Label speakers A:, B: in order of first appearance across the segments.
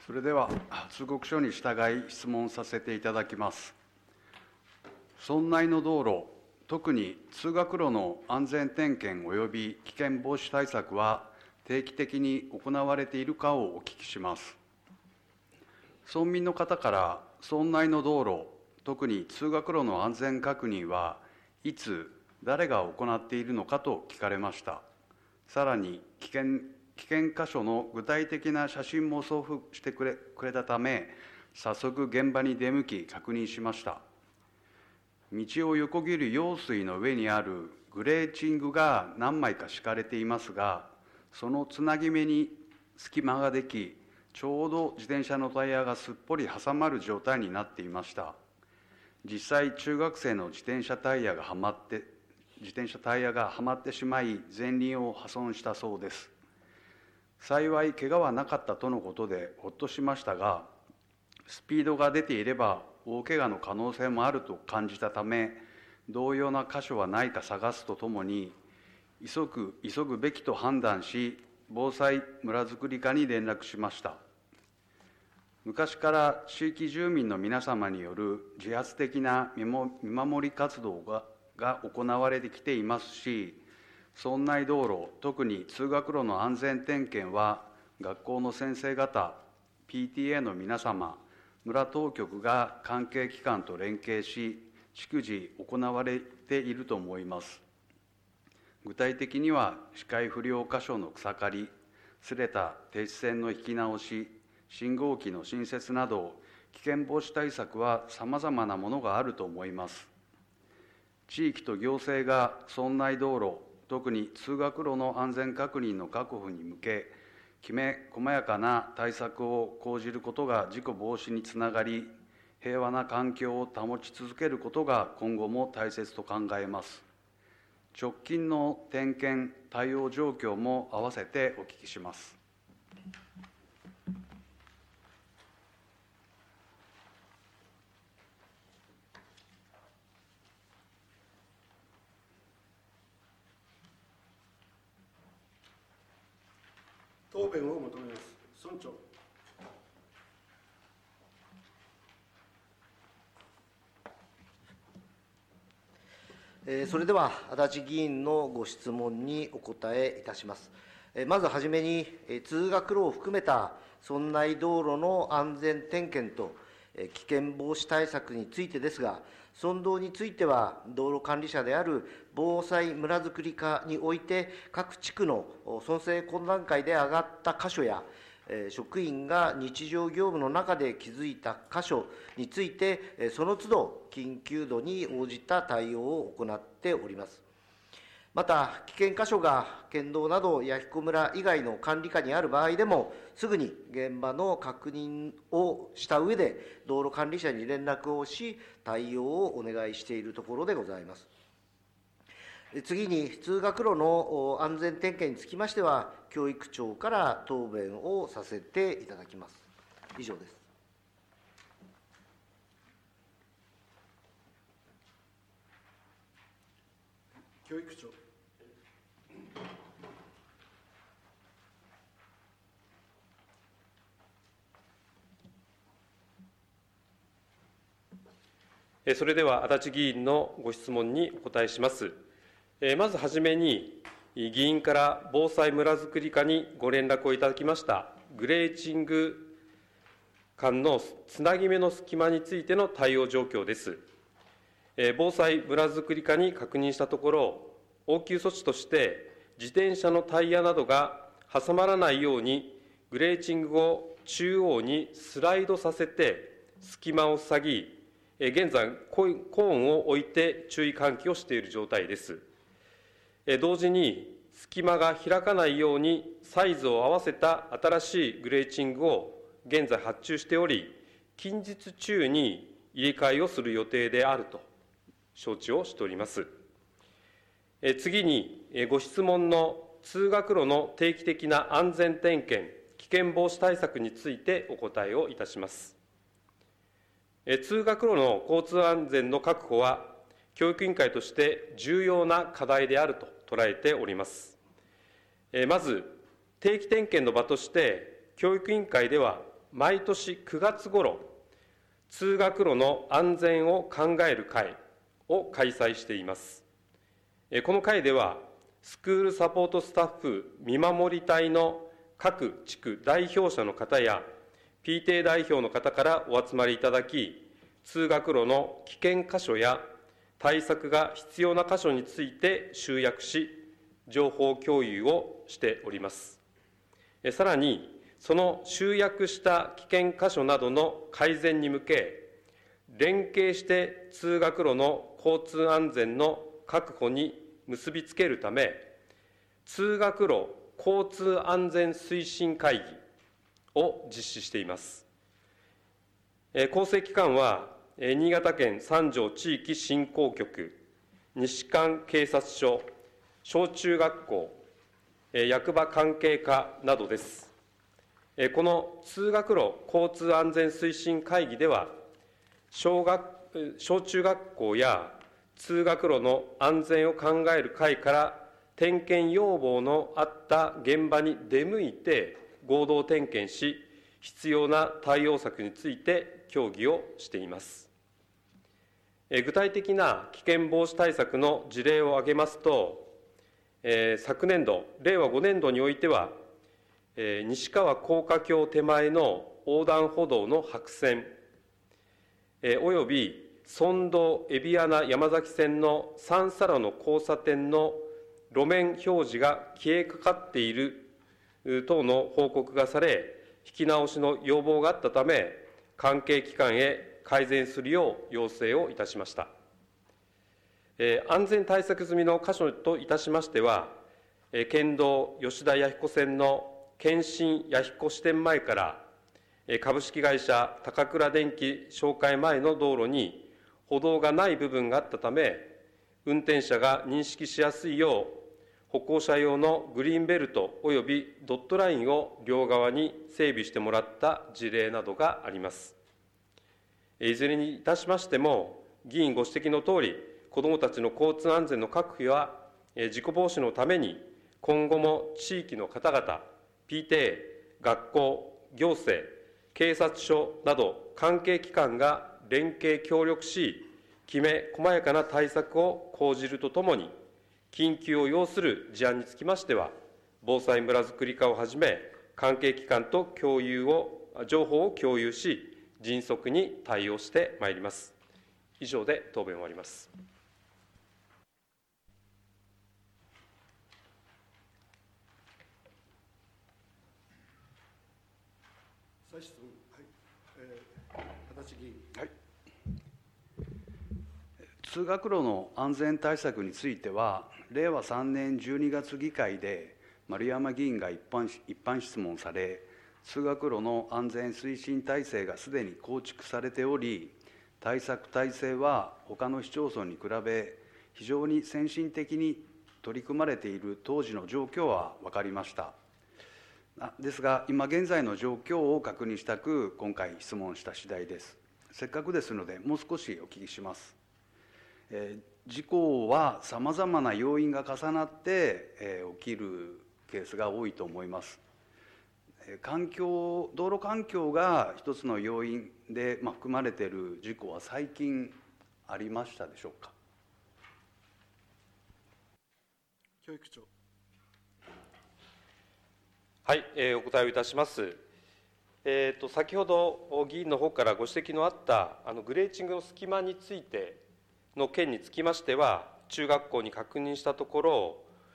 A: それでは、通告書に従い質問させていただきます。村内の道路、特に通学路の安全点検及び危険防止対策は定期的に行われているかをお聞きします。村民の方から、村内の道路、特に通学路の安全確認はいつ、誰が行っているのかと聞かれました。さらに、危険箇所の具体的な写真も送付してくれたため、早速現場に出向き確認しました。道を横切る用水の上にあるグレーチングが何枚か敷かれていますが、そのつなぎ目に隙間ができ、ちょうど自転車のタイヤがすっぽり挟まる状態になっていました。実際、中学生の自転車タイヤがはまってしまい、前輪を破損したそうです。幸い、怪我はなかったとのことでほっとしましたが、スピードが出ていれば大怪我の可能性もあると感じたため、同様な箇所はないか探すとともに、急ぐべきと判断し、防災村づくり課に連絡しました。昔から地域住民の皆様による自発的な見守り活動が行われてきていますし、村内道路、特に通学路の安全点検は、学校の先生方、PTA の皆様、村当局が関係機関と連携し、逐次行われていると思います。具体的には、視界不良箇所の草刈り、すれた停止線の引き直し、信号機の新設など、危険防止対策はさまざまなものがあると思います。地域と行政が村内道路、特に通学路の安全確認の確保に向け、きめ細やかな対策を講じることが事故防止につながり、平和な環境を保ち続けることが今後も大切と考えます。直近の点検・対応状況も併せてお聞きします。
B: 答弁を求めます。村長。
C: それでは、足立議員のご質問にお答えいたします。まずはじめに、通学路を含めた村内道路の安全点検と危険防止対策についてですが、村道については、道路管理者である防災村づくり課において、各地区の村政懇談会で上がった箇所や、職員が日常業務の中で気づいた箇所について、その都度、緊急度に応じた対応を行っております。また、危険箇所が県道など弥彦村以外の管理下にある場合でも、すぐに現場の確認をした上で、道路管理者に連絡をし、対応をお願いしているところでございます。次に、通学路の安全点検につきましては、教育長から答弁をさせていただきます。以上です。
B: 教育長。
D: それでは、足立議員のご質問にお答えします。まずはじめに、議員から防災村づくり課にご連絡をいただきましたグレーチング間のつなぎ目の隙間についての対応状況です。防災村づくり課に確認したところ、応急措置として、自転車のタイヤなどが挟まらないように、グレーチングを中央にスライドさせて、隙間を塞ぎ、現在、コーンを置いて注意喚起をしている状態です。同時に、隙間が開かないようにサイズを合わせた新しいグレーチングを現在発注しており、近日中に入れ替えをする予定であると承知をしております。次に、ご質問の通学路の定期的な安全点検、危険防止対策についてお答えをいたします。通学路の交通安全の確保は、教育委員会として重要な課題であると捉えております。まず、定期点検の場として、教育委員会では、 毎年9月ごろ、通学路の安全を考える会を開催しています。この会では、スクールサポートスタッフ見守り隊の各地区代表者の方や、PTA 代表の方からお集まりいただき、通学路の危険箇所や対策が必要な箇所について集約し、情報共有をしております。さらに、その集約した危険箇所などの改善に向け、連携して通学路の交通安全の確保に結びつけるため、通学路交通安全推進会議を実施しています。構成機関は、新潟県三条地域振興局、西館警察署、小中学校、役場関係課などです。この通学路交通安全推進会議では、小中学校や通学路の安全を考える会から点検要望のあった現場に出向いて合同点検し、必要な対応策について協議をしています。具体的な危険防止対策の事例を挙げますと、昨年度、令和5年度においては、西川高架橋手前の横断歩道の白線、および村道海老穴山崎線の三差路の交差点の路面表示が消えかかっている等の報告がされ、引き直しの要望があったため、関係機関へ改善するよう要請をいたしました。安全対策済みの箇所といたしましては、県道吉田弥彦線の県新弥彦支店前から株式会社高倉電機紹介前の道路に歩道がない部分があったため、運転者が認識しやすいよう、歩行者用のグリーンベルトおよびドットラインを両側に整備してもらった事例などがあります。いずれにいたしましても、議員ご指摘のとおり、子どもたちの交通安全の確保や事故防止のために、今後も地域の方々、PTA、学校、行政、警察署など関係機関が連携協力し、きめ細やかな対策を講じるとともに、緊急を要する事案につきましては、防災村づくり課をはじめ、関係機関と情報を共有し、迅速に対応してまいります。以上で答弁を終わります。
B: 再質問、足立議員。
A: はい、通学路の安全対策については、令和3年12月議会で丸山議員が一般質問され、通学路の安全推進体制がすでに構築されており、対策体制は他の市町村に比べ、非常に先進的に取り組まれている当時の状況は分かりました。ですが、今現在の状況を確認したく、今回質問した次第です。せっかくですので、もう少しお聞きします。事故はさまざまな要因が重なって起きるケースが多いと思います。道路環境が一つの要因で含まれている事故は最近ありましたでしょうか。
B: 教育長。
D: はい、お答えをいたします。先ほど議員の方からご指摘のあったグレーチングの隙間についての件につきましては、中学校に確認したところ、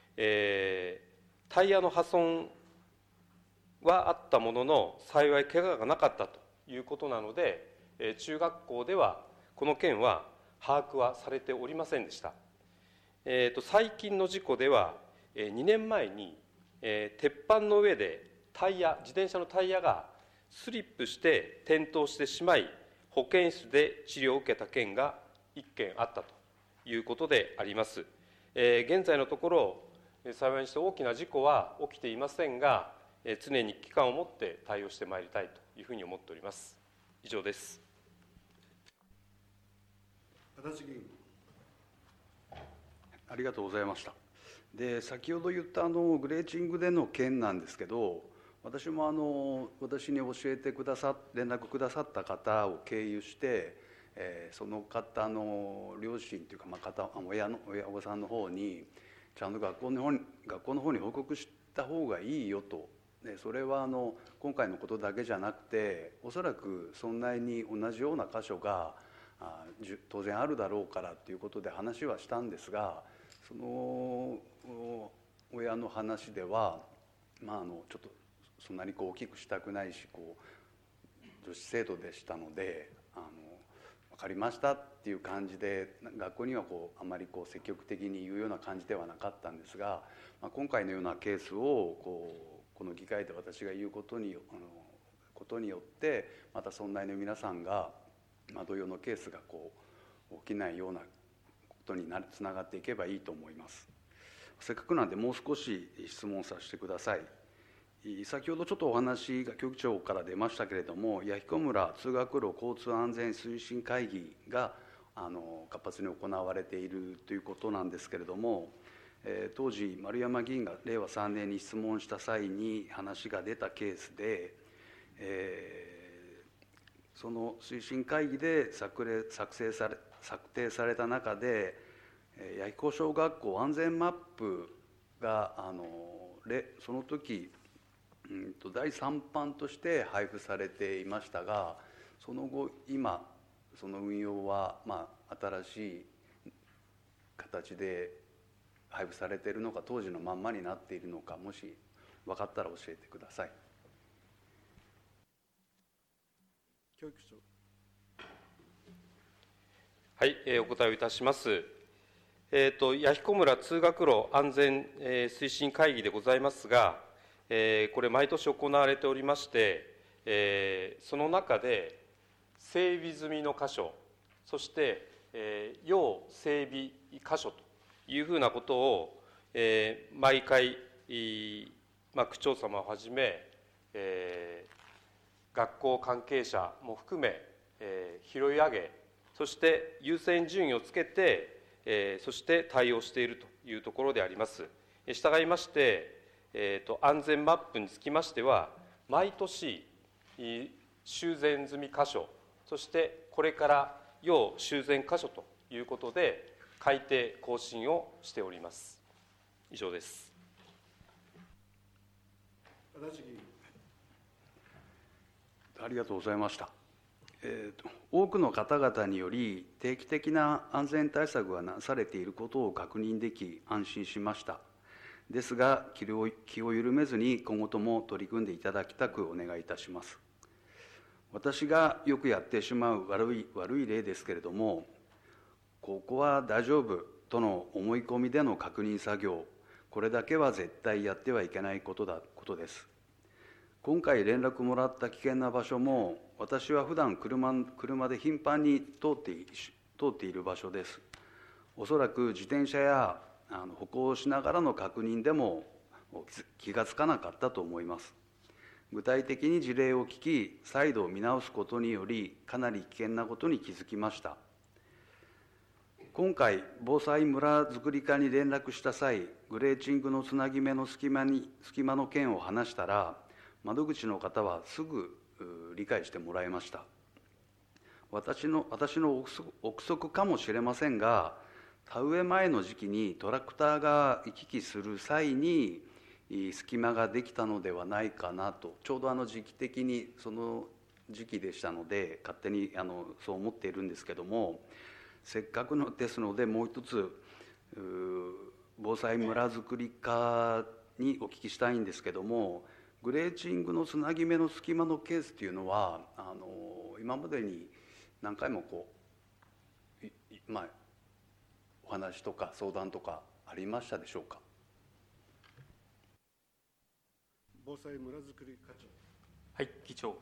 D: タイヤの破損はあったものの、幸い怪我がなかったということなので、中学校ではこの件は把握はされておりませんでした。最近の事故では、2年前に、鉄板の上で自転車のタイヤがスリップして転倒してしまい、保健室で治療を受けた件が1件あったということであります。現在のところ、幸いにして大きな事故は起きていませんが、常に危機感を持って対応してまいりたいというふうに思っております。以上です。
B: 足立議員。
A: ありがとうございました。で、先ほど言ったグレーチングでの件なんですけど、 私も私に教えてくださ連絡くださった方を経由して、その方の両親というか、親御さんの方にちゃんと学校の方に報告した方がいいよと。でそれは今回のことだけじゃなくて、おそらくそんなに同じような箇所が当然あるだろうからということで話はしたんですが、その親の話では、ちょっとそんなに大きくしたくないし、女子生徒でしたので分かりましたっていう感じで、学校にはあまり積極的に言うような感じではなかったんですが、今回のようなケースをこの議会で私が言うことによってまた村内の皆さんが同様のケースが起きないようなことにつながっていけばいいと思います。せっかくなんでもう少し質問させてください。先ほどちょっとお話が局長から出ましたけれども、弥彦村通学路交通安全推進会議が活発に行われているということなんですけれども、当時丸山議員が令和3年に質問した際に話が出たケースで、その推進会議で策定された中で、弥彦小学校安全マップがその時第3版として配布されていましたが、その後今その運用は新しい形で配布されているのか、当時のまんまになっているのか、もし分かったら教えてください。
B: 教育長。
D: はい、お答えをいたします。弥彦村通学路安全推進会議でございますが、これ毎年行われておりまして、その中で整備済みの箇所、そして要整備箇所というふうなことを、毎回、区長様をはじめ、学校関係者も含め、拾い上げ、そして優先順位をつけて、そして対応しているというところであります。従いまして、安全マップにつきましては、毎年修繕済み箇所、そしてこれから要修繕箇所ということで改定更新をしております。以上です。
B: 足立議員。
A: ありがとうございました。多くの方々により定期的な安全対策がなされていることを確認でき安心しました。ですが気を緩めずに今後とも取り組んでいただきたくお願いいたします。私がよくやってしまう悪い例ですけれども、ここは大丈夫との思い込みでの確認作業、これだけは絶対やってはいけないことです。今回連絡もらった危険な場所も、私は普段車で頻繁に通っている場所です。おそらく自転車や歩行しながらの確認でも気がつかなかったと思います。具体的に事例を聞き、再度見直すことにより、かなり危険なことに気づきました。今回、防災村づくり課に連絡した際、グレーチングのつなぎ目の隙間の件を話したら、窓口の方はすぐ理解してもらいました。私の憶測かもしれませんが、田植え前の時期にトラクターが行き来する際に隙間ができたのではないかなと、ちょうど時期的にその時期でしたので、勝手にそう思っているんですけども、せっかくですので、もう一つ防災村づくり課にお聞きしたいんですけども、グレーチングのつなぎ目の隙間のケースというのは今までに何回もお話とか相談とかありましたでしょうか。
B: 防災村づくり課長。
E: はい、議長。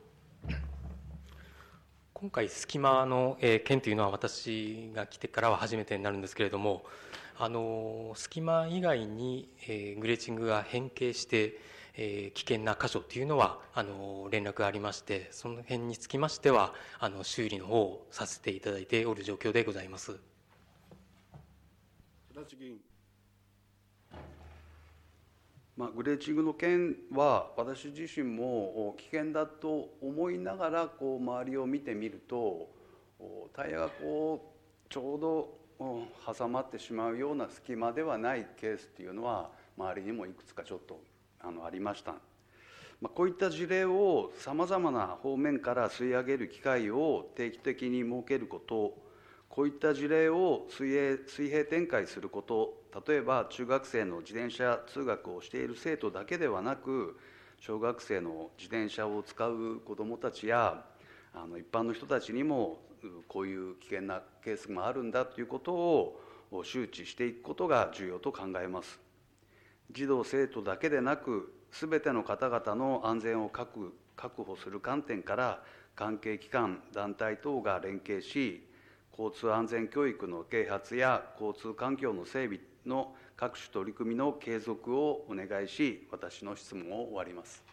E: 今回隙間の件というのは私が来てからは初めてになるんですけれども、隙間以外にグレーチングが変形して危険な箇所というのは連絡がありまして、その辺につきましては修理の方をさせていただいておる状況でございます。
B: 足立議員。
A: グレーチングの件は私自身も危険だと思いながら周りを見てみると、タイヤがちょうど挟まってしまうような隙間ではないケースっていうのは周りにもいくつかちょっとありました。こういった事例をさまざまな方面から吸い上げる機会を定期的に設けること、こういった事例を水平展開すること、例えば中学生の自転車通学をしている生徒だけではなく、小学生の自転車を使う子どもたちや一般の人たちにもこういう危険なケースもあるんだということを周知していくことが重要と考えます。児童生徒だけでなく、すべての方々の安全を確保する観点から関係機関、団体等が連携し、交通安全教育の啓発や交通環境の整備の各種取り組みの継続をお願いし、私の質問を終わります。